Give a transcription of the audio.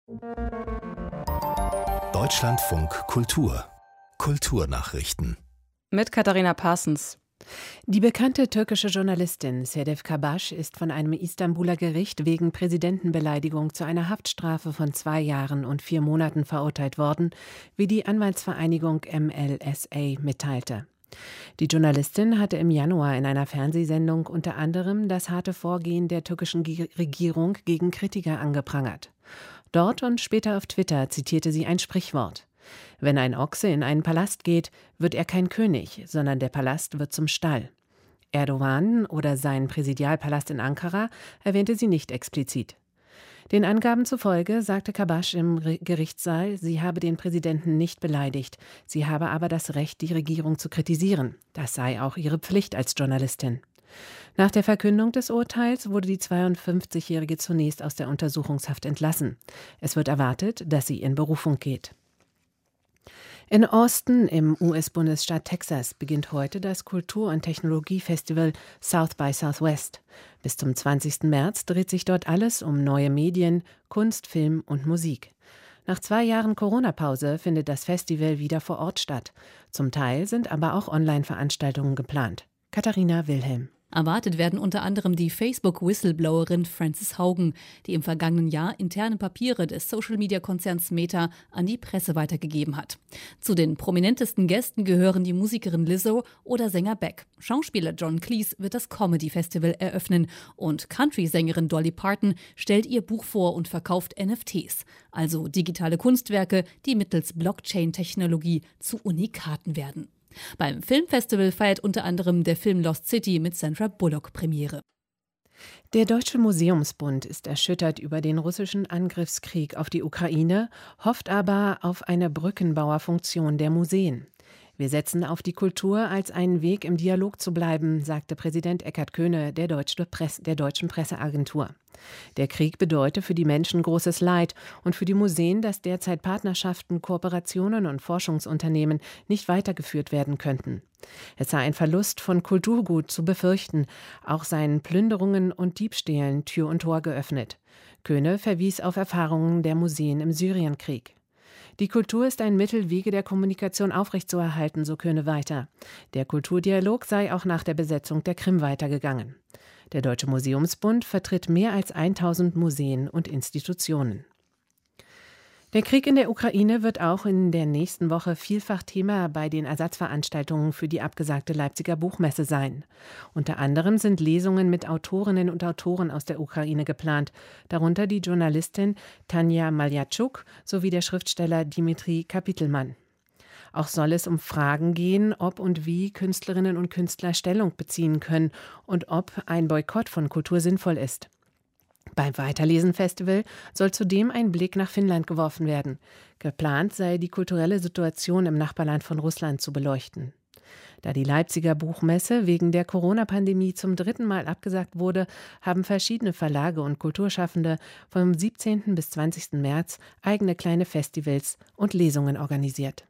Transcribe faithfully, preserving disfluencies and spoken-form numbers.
Deutschlandfunk Kultur Kulturnachrichten mit Katharina Parsons. Die bekannte türkische Journalistin Sedef Kabaş ist von einem Istanbuler Gericht wegen Präsidentenbeleidigung zu einer Haftstrafe von zwei Jahren und vier Monaten verurteilt worden, wie die Anwaltsvereinigung M L S A mitteilte. Die Journalistin hatte im Januar in einer Fernsehsendung unter anderem das harte Vorgehen der türkischen Regierung gegen Kritiker angeprangert. Dort und später auf Twitter zitierte sie ein Sprichwort: Wenn ein Ochse in einen Palast geht, wird er kein König, sondern der Palast wird zum Stall. Erdogan oder seinen Präsidialpalast in Ankara erwähnte sie nicht explizit. Den Angaben zufolge sagte Kabaş im Gerichtssaal, sie habe den Präsidenten nicht beleidigt, sie habe aber das Recht, die Regierung zu kritisieren. Das sei auch ihre Pflicht als Journalistin. Nach der Verkündung des Urteils wurde die zweiundfünfzigjährige zunächst aus der Untersuchungshaft entlassen. Es wird erwartet, dass sie in Berufung geht. In Austin im U S-Bundesstaat Texas beginnt heute das Kultur- und Technologiefestival South by Southwest. Bis zum zwanzigsten März dreht sich dort alles um neue Medien, Kunst, Film und Musik. Nach zwei Jahren Corona-Pause findet das Festival wieder vor Ort statt. Zum Teil sind aber auch Online-Veranstaltungen geplant. Katharina Wilhelm. Erwartet werden unter anderem die Facebook-Whistleblowerin Frances Haugen, die im vergangenen Jahr interne Papiere des Social-Media-Konzerns Meta an die Presse weitergegeben hat. Zu den prominentesten Gästen gehören die Musikerin Lizzo oder Sänger Beck. Schauspieler John Cleese wird das Comedy-Festival eröffnen und Country-Sängerin Dolly Parton stellt ihr Buch vor und verkauft N F Ts, also digitale Kunstwerke, die mittels Blockchain-Technologie zu Unikaten werden. Beim Filmfestival feiert unter anderem der Film Lost City mit Sandra Bullock Premiere. Der Deutsche Museumsbund ist erschüttert über den russischen Angriffskrieg auf die Ukraine, hofft aber auf eine Brückenbauerfunktion der Museen. Wir setzen auf die Kultur als einen Weg, im Dialog zu bleiben, sagte Präsident Eckhard Köhne der, Deutsche Presse, der Deutschen Presseagentur. Der Krieg bedeute für die Menschen großes Leid und für die Museen, dass derzeit Partnerschaften, Kooperationen und Forschungsunternehmen nicht weitergeführt werden könnten. Es sei ein Verlust von Kulturgut zu befürchten, auch seien Plünderungen und Diebstählen Tür und Tor geöffnet. Köhne verwies auf Erfahrungen der Museen im Syrienkrieg. Die Kultur ist ein Mittel, Wege der Kommunikation aufrechtzuerhalten, so Köhne weiter. Der Kulturdialog sei auch nach der Besetzung der Krim weitergegangen. Der Deutsche Museumsbund vertritt mehr als tausend Museen und Institutionen. Der Krieg in der Ukraine wird auch in der nächsten Woche vielfach Thema bei den Ersatzveranstaltungen für die abgesagte Leipziger Buchmesse sein. Unter anderem sind Lesungen mit Autorinnen und Autoren aus der Ukraine geplant, darunter die Journalistin Tanja Maljatschuk sowie der Schriftsteller Dimitri Kapitelmann. Auch soll es um Fragen gehen, ob und wie Künstlerinnen und Künstler Stellung beziehen können und ob ein Boykott von Kultur sinnvoll ist. Beim Weiterlesen-Festival soll zudem ein Blick nach Finnland geworfen werden. Geplant sei, die kulturelle Situation im Nachbarland von Russland zu beleuchten. Da die Leipziger Buchmesse wegen der Corona-Pandemie zum dritten Mal abgesagt wurde, haben verschiedene Verlage und Kulturschaffende vom siebzehnten bis zwanzigsten März eigene kleine Festivals und Lesungen organisiert.